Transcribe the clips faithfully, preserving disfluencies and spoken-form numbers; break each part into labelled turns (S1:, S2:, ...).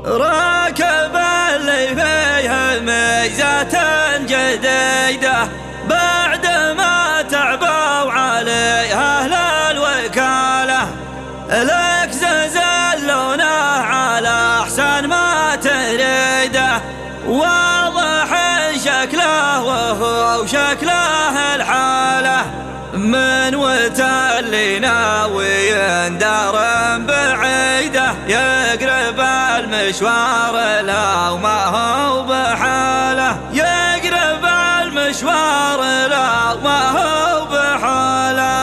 S1: راكب اللي فيه ميزة جديدة بعد ما تعبوا عليه أهل الوكالة، لك زلونه على أحسن ما تريده، واضح شكله وهو شكله الحالة، من وتالي ناوي دار بعيدة يقرب المشوار لو ما هو بحاله، يقرب المشوار لو ما هو بحاله.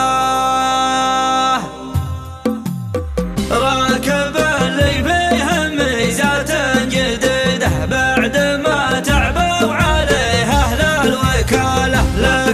S1: راكب اللي فيه ميزة جديدة بعد ما تعبوا عليه أهل الوكالة، لك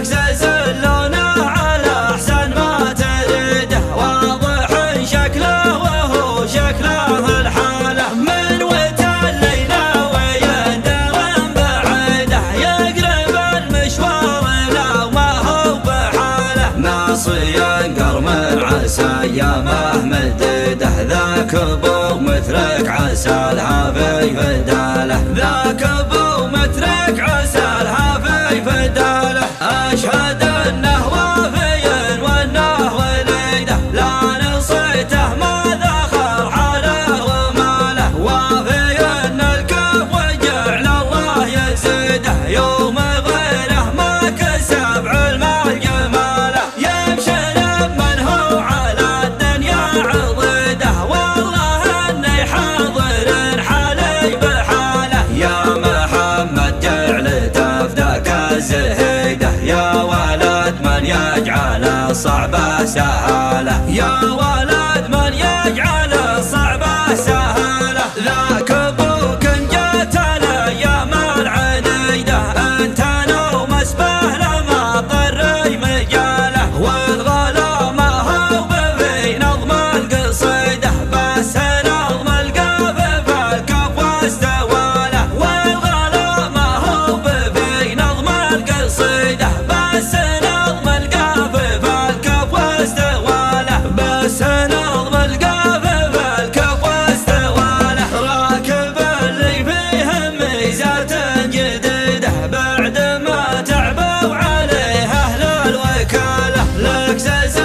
S1: زلونه على أحسن ما تريده، واضح شكله وهو شكله الحالة، من وتالي ناوي دار بعيده يقرب المشوار لو ما هو بحاله، ناصي ينقر من عسى ايامه مديده، ذاك ابو مترك عسى لها في فداله، ذاك ابو مترك عسى لها في فداله، اشهد انه وافي وانه وليده، لا نصيته ما ذخر حاله وماله، وافي ان الكف وجعل الله يزيده، يوم غيره ما كسب علم الجماله، يمشي لمن هو على الدنيا عضيده، والله اني حاضر حالي بحاله، يا محمد جعل تفداك الزهيده، يا ولد من يجعل الصعبة سهالة، يا ولد من يجعل الصعبة سهالة، ذاك ابوك ان جات الايام العنيده، انت نوم اسبه لما طري مجاله، والغلا ما هو في نظم القصيده، بس نظم القافي فالكف واستواله، والغلا ما هو في نظم القصيده، بس نظم القافي فالكف واستواله، بس نظم القافي فالكف واستواله. راكب اللي فيه ميزة جديدة بعد ما تعبوا عليه أهل الوكالة، لك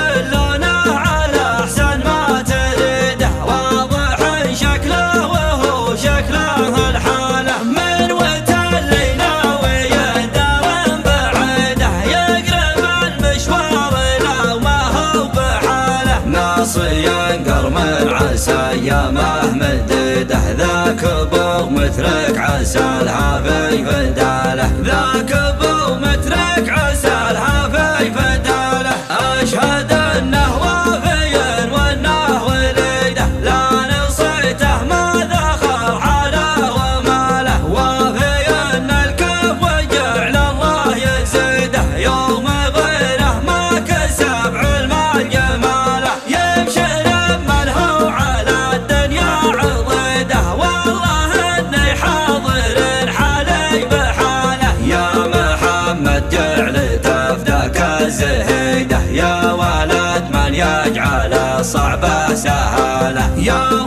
S1: زلونه على أحسن ما تريده، واضح شكله وهو شكله الحالة، من وتالي ناوي دار بعيده يقرب المشوار لو ما هو بحاله، ناصي ينقر من عسى ايامه مديده، ذاك ابو مترك عسى لها في فداله، ذاك ابو مترك عسى لها في فداله، اشهد انه وافي وانه وليده، لا نصيته ما ذخر حاله وماله، وافي ان الكف وجعل الله يزيده، يوم غيره ما كسب علم الجماله، يمشي لمن هو على الدنيا عضيده، والله اني حاضر حالي بحاله، يا محمد جعل تفداك الزهيده، يا ولد من يجعل الصعبة سهالة، يا